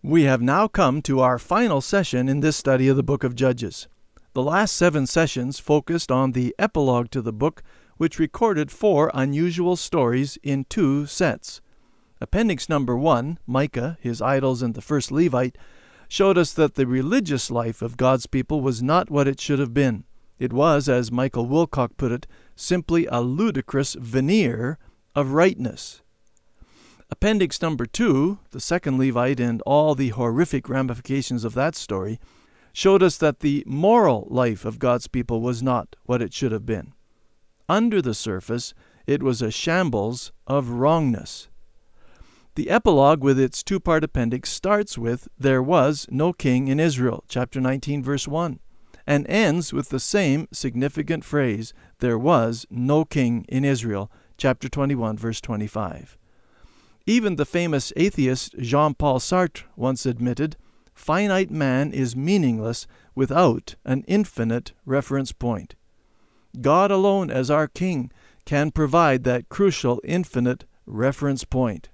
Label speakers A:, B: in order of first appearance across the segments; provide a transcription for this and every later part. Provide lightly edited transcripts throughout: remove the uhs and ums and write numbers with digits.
A: We have now come to our final session in this study of the book of Judges. The last 7 sessions focused on the epilogue to the book, which recorded 4 unusual stories in 2 sets. Appendix number 1, Micah, his idols, and the first Levite, showed us that the religious life of God's people was not what it should have been. It was, as Michael Wilcock put it, simply a ludicrous veneer of rightness. Appendix number 2, the second Levite and all the horrific ramifications of that story, showed us that the moral life of God's people was not what it should have been. Under the surface, it was a shambles of wrongness. The epilogue with its 2-part appendix starts with, "There was no king in Israel," chapter 19, verse 1, and ends with the same significant phrase, "There was no king in Israel," chapter 21, verse 25. Even the famous atheist Jean-Paul Sartre once admitted, "Finite man is meaningless without an infinite reference point." God alone as our King can provide that crucial infinite reference point.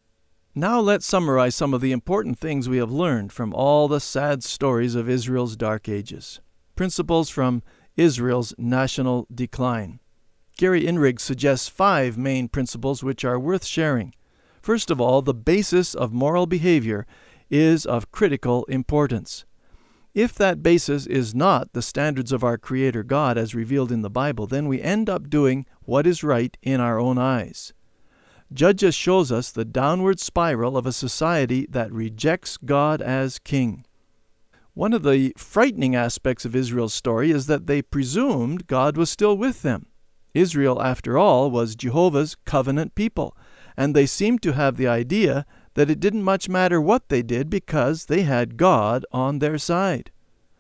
A: Now let's summarize some of the important things we have learned from all the sad stories of Israel's dark ages. Principles from Israel's national decline. Gary Inrig suggests 5 main principles which are worth sharing. First of all, the basis of moral behavior is of critical importance. If that basis is not the standards of our Creator God as revealed in the Bible, then we end up doing what is right in our own eyes. Judges shows us the downward spiral of a society that rejects God as King. One of the frightening aspects of Israel's story is that they presumed God was still with them. Israel, after all, was Jehovah's covenant people, and they seemed to have the idea that it didn't much matter what they did because they had God on their side.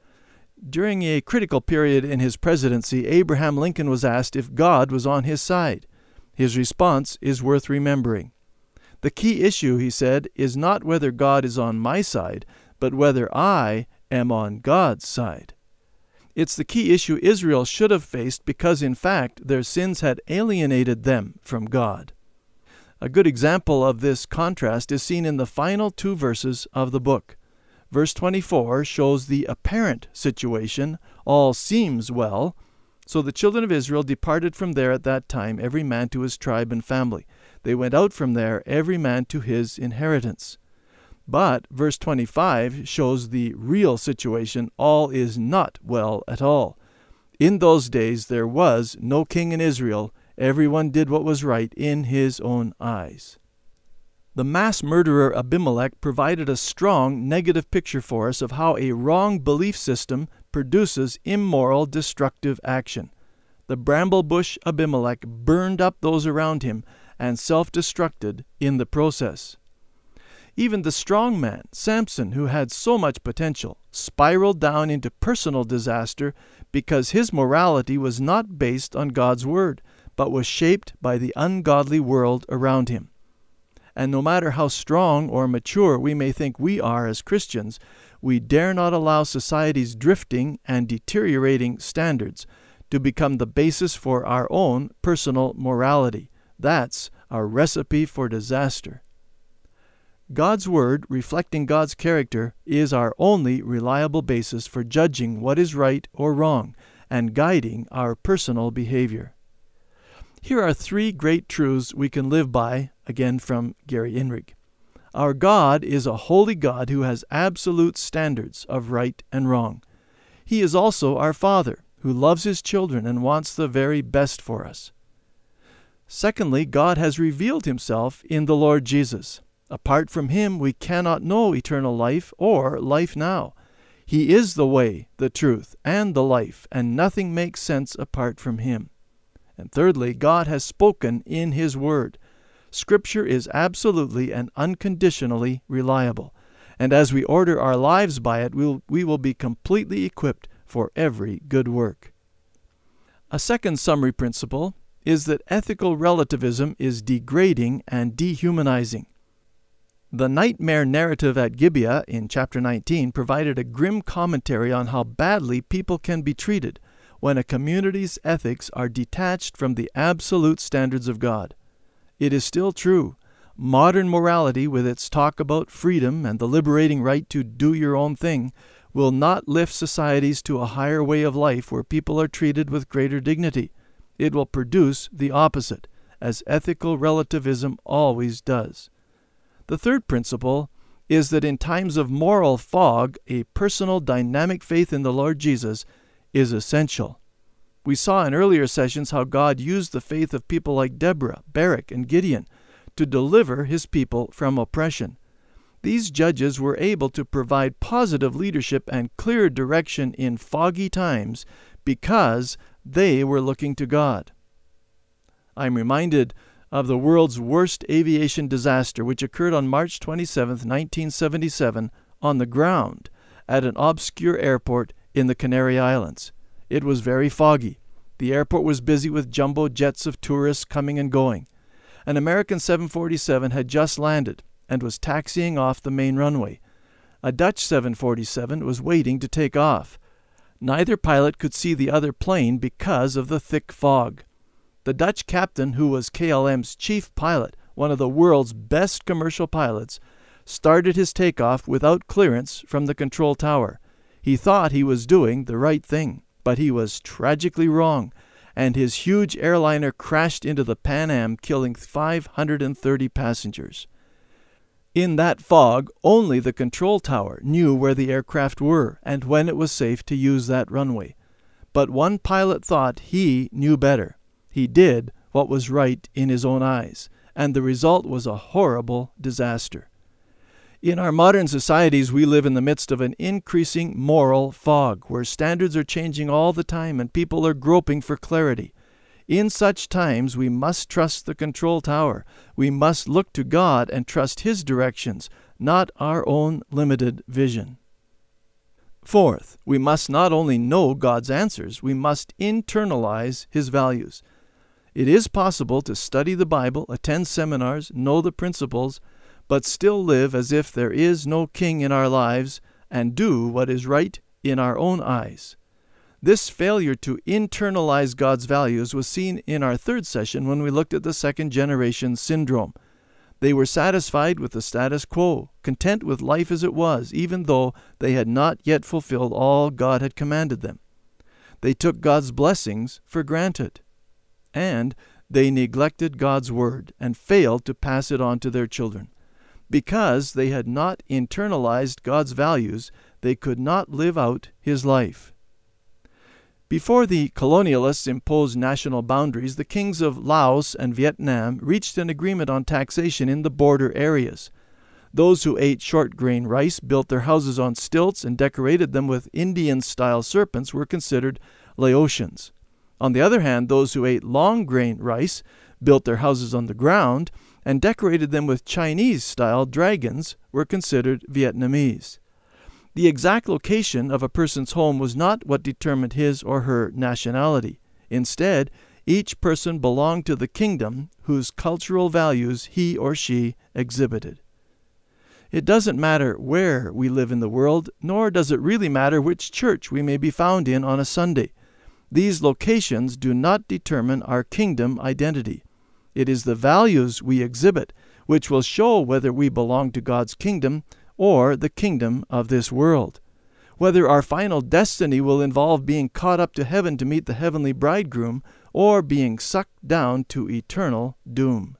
A: During a critical period in his presidency, Abraham Lincoln was asked if God was on his side. His response is worth remembering. "The key issue," he said, "is not whether God is on my side, but whether I am on God's side." It's the key issue Israel should have faced because, in fact, their sins had alienated them from God. A good example of this contrast is seen in the final 2 verses of the book. Verse 24 shows the apparent situation, "all seems well." So the children of Israel departed from there at that time, every man to his tribe and family. They went out from there, every man to his inheritance. But verse 25 shows the real situation, "all is not well at all." In those days there was no king in Israel. Everyone did what was right in his own eyes. The mass murderer Abimelech provided a strong negative picture for us of how a wrong belief system produces immoral, destructive action. The bramble bush Abimelech burned up those around him and self-destructed in the process. Even the strong man, Samson, who had so much potential, spiraled down into personal disaster because his morality was not based on God's word, but was shaped by the ungodly world around him. And no matter how strong or mature we may think we are as Christians, we dare not allow society's drifting and deteriorating standards to become the basis for our own personal morality. That's our recipe for disaster. God's Word, reflecting God's character, is our only reliable basis for judging what is right or wrong and guiding our personal behavior. Here are 3 great truths we can live by, again from Gary Inrig. Our God is a holy God who has absolute standards of right and wrong. He is also our Father, who loves His children and wants the very best for us. Secondly, God has revealed Himself in the Lord Jesus. Apart from Him, we cannot know eternal life or life now. He is the way, the truth, and the life, and nothing makes sense apart from Him. And thirdly, God has spoken in His Word. Scripture is absolutely and unconditionally reliable, and as we order our lives by it, we will be completely equipped for every good work. A second summary principle is that ethical relativism is degrading and dehumanizing. The nightmare narrative at Gibeah in chapter 19 provided a grim commentary on how badly people can be treated when a community's ethics are detached from the absolute standards of God. It is still true. Modern morality, with its talk about freedom and the liberating right to do your own thing, will not lift societies to a higher way of life where people are treated with greater dignity. It will produce the opposite, as ethical relativism always does. The third principle is that in times of moral fog, a personal dynamic faith in the Lord Jesus is essential. We saw in earlier sessions how God used the faith of people like Deborah, Barak, and Gideon to deliver his people from oppression. These judges were able to provide positive leadership and clear direction in foggy times because they were looking to God. I'm reminded of the world's worst aviation disaster, which occurred on March 27, 1977, on the ground at an obscure airport in the Canary Islands. It was very foggy. The airport was busy with jumbo jets of tourists coming and going. An American 747 had just landed and was taxiing off the main runway. A Dutch 747 was waiting to take off. Neither pilot could see the other plane because of the thick fog. The Dutch captain, who was KLM's chief pilot, one of the world's best commercial pilots, started his takeoff without clearance from the control tower. He thought he was doing the right thing, but he was tragically wrong, and his huge airliner crashed into the Pan Am, killing 530 passengers. In that fog, only the control tower knew where the aircraft were and when it was safe to use that runway. But one pilot thought he knew better. He did what was right in his own eyes, and the result was a horrible disaster. In our modern societies, we live in the midst of an increasing moral fog, where standards are changing all the time and people are groping for clarity. In such times, we must trust the control tower. We must look to God and trust His directions, not our own limited vision. Fourth, we must not only know God's answers, we must internalize His values. It is possible to study the Bible, attend seminars, know the principles, but still live as if there is no king in our lives and do what is right in our own eyes. This failure to internalize God's values was seen in our third session when we looked at the second generation syndrome. They were satisfied with the status quo, content with life as it was, even though they had not yet fulfilled all God had commanded them. They took God's blessings for granted. And they neglected God's word and failed to pass it on to their children. Because they had not internalized God's values, they could not live out His life. Before the colonialists imposed national boundaries, the kings of Laos and Vietnam reached an agreement on taxation in the border areas. Those who ate short-grain rice, built their houses on stilts, and decorated them with Indian-style serpents were considered Laotians. On the other hand, those who ate long-grain rice, built their houses on the ground, and decorated them with Chinese-style dragons were considered Vietnamese. The exact location of a person's home was not what determined his or her nationality. Instead, each person belonged to the kingdom whose cultural values he or she exhibited. It doesn't matter where we live in the world, nor does it really matter which church we may be found in on a Sunday. These locations do not determine our kingdom identity. It is the values we exhibit which will show whether we belong to God's kingdom or the kingdom of this world, whether our final destiny will involve being caught up to heaven to meet the heavenly bridegroom or being sucked down to eternal doom.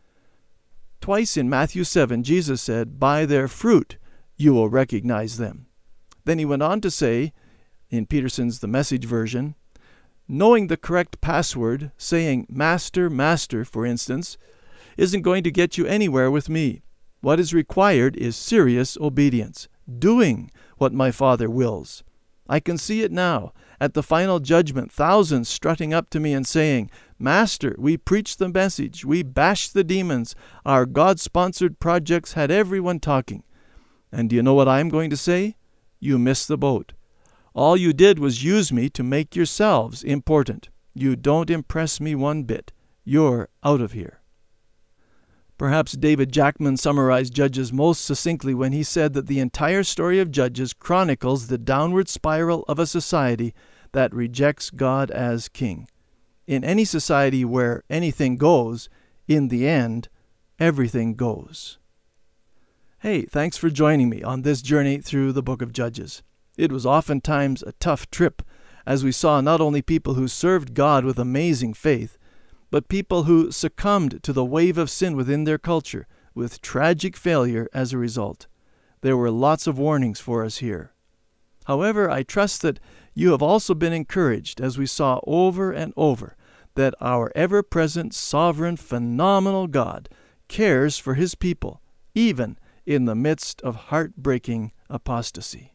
A: Twice in Matthew 7, Jesus said, "By their fruit you will recognize them." Then he went on to say, in Peterson's The Message version, knowing the correct password, saying "Master, Master," for instance, isn't going to get you anywhere with me. What is required is serious obedience, doing what my Father wills. I can see it now. At the final judgment, thousands strutting up to me and saying, "Master, we preached the message. We bashed the demons. Our God-sponsored projects had everyone talking." And do you know what I'm going to say? You missed the boat. All you did was use me to make yourselves important. You don't impress me one bit. You're out of here. Perhaps David Jackman summarized Judges most succinctly when he said that the entire story of Judges chronicles the downward spiral of a society that rejects God as king. In any society where anything goes, in the end, everything goes. Hey, thanks for joining me on this journey through the book of Judges. It was oftentimes a tough trip, as we saw not only people who served God with amazing faith, but people who succumbed to the wave of sin within their culture, with tragic failure as a result. There were lots of warnings for us here. However, I trust that you have also been encouraged as we saw over and over that our ever-present, sovereign, phenomenal God cares for His people, even in the midst of heartbreaking apostasy.